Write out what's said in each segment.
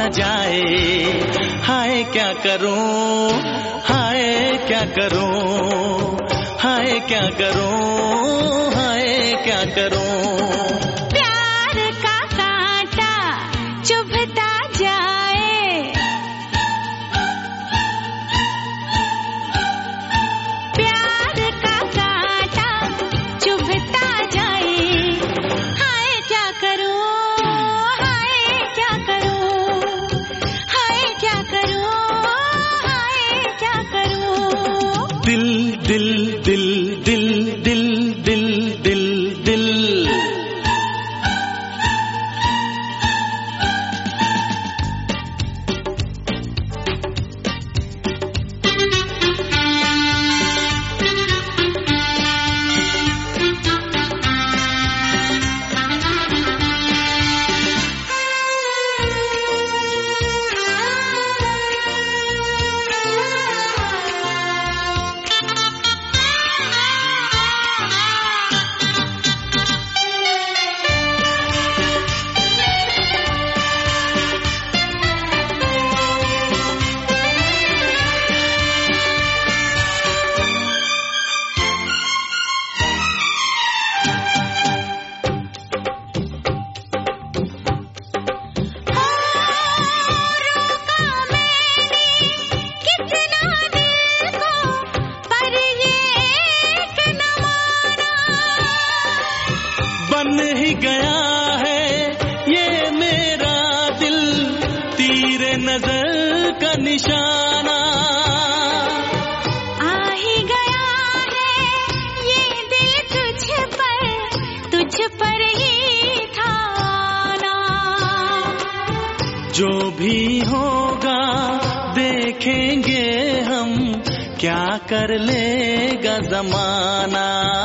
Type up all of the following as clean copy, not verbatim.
जाए। हाय क्या करूं, हाय क्या करूं, हाय क्या करूं, हाय क्या करूं। प्यार का कांटा चुभता जाए, प्यार का कांटा चुभता जाए। हाय क्या करूं, हाय क्या करूं, हाय क्या करूं, हाय क्या करूं। दिल दिल दिल दिल दिल दिल दिल दिल। बन ही गया है ये मेरा दिल, तीरे नजर का निशाना। आ ही गया है ये दिल तुझ पर ही था आना। जो भी होगा देखेंगे हम, क्या कर लेगा जमाना,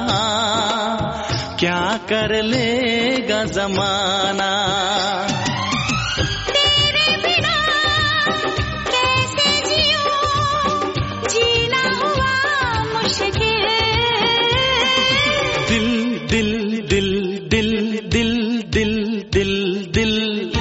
क्या कर लेगा जमाना। तेरे बिना कैसे जियूं, जीना हुआ मुश्किल। दिल दिल दिल दिल दिल दिल दिल दिल।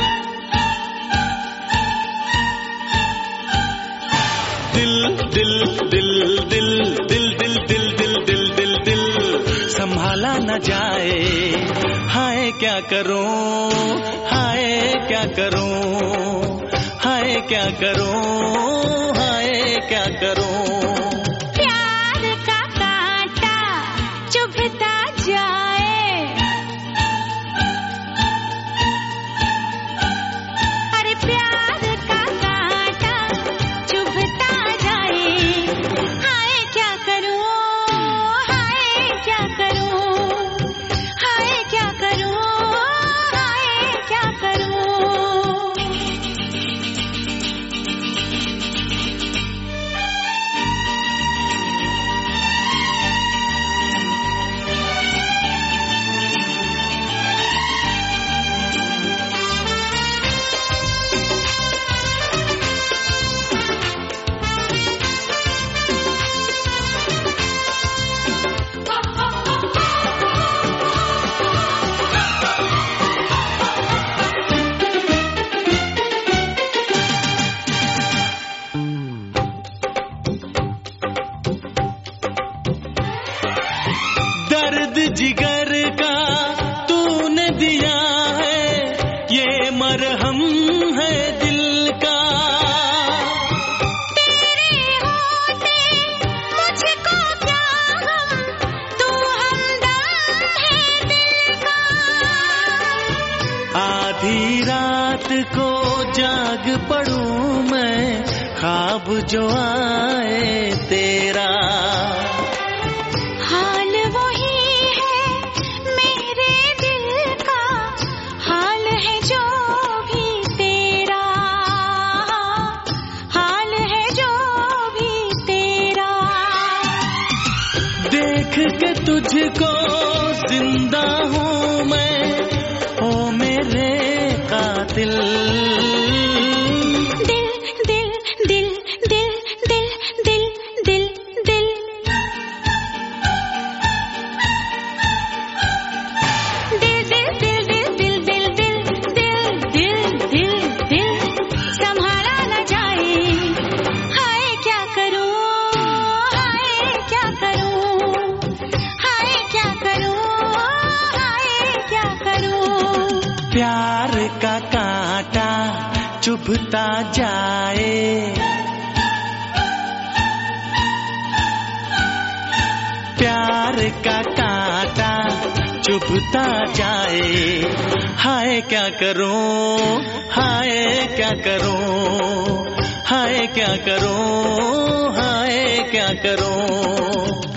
दिल दिल दिल दिल दिल दिल दिल दिल दिल दिल दिल संभाला न जाए। हाय क्या करूं, हाय क्या करूं, हाय क्या करूं, हाय क्या करूं। प्यार का कांटा चुभता जाए, अरे प्यार का कांटा चुभता जाए। हाय क्या करूं, हाय क्या करूं, हाय क्या करूं, हाय क्या करूं। दर्द जिगर का तूने दिया है, ये मरहम है दिल का। तेरे होते मुझको क्या गम, तू हमदम है दिल का। आधी रात को जाग पड़ूं मैं, ख्वाब जो आए तेरा। हाल वही है मेरे दिल का, हाल है जो भी तेरा, हाल है जो भी तेरा। देख के तुझको जिंदा हूँ मैं, ओ मेरे कातिल। चुभता जाए। प्यार का कांटा चुभता जाए। हाय क्या करूं, हाय क्या करूं, हाय क्या करूं, हाय क्या करूं।